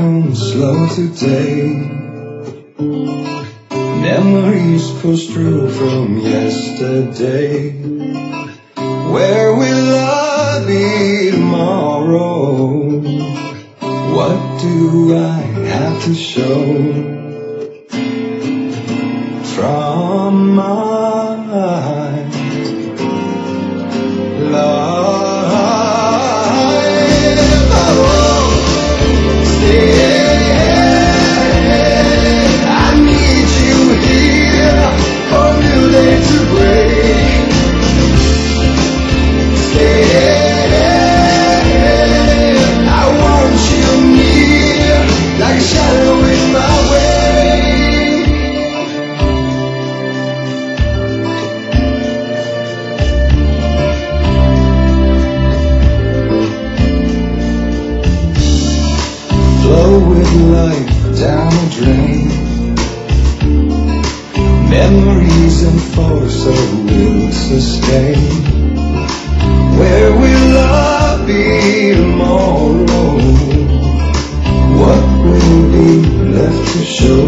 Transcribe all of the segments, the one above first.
come slow today. Memories push through from yesterday. Where will I be tomorrow? What do I have to show from my life? With life down the drain, memories and force of will sustain. Where will I be tomorrow? What will be left to show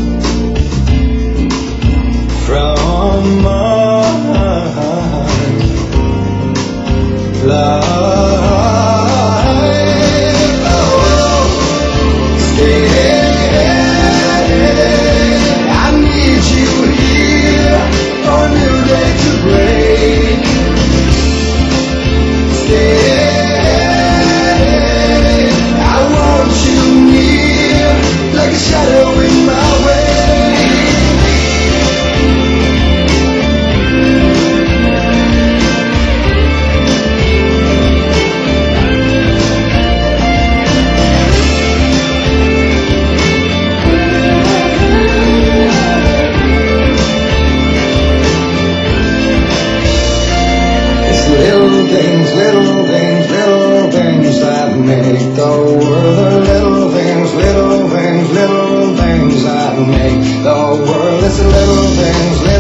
from my life? Little things that make the world. The little things that make the world. It's the little things.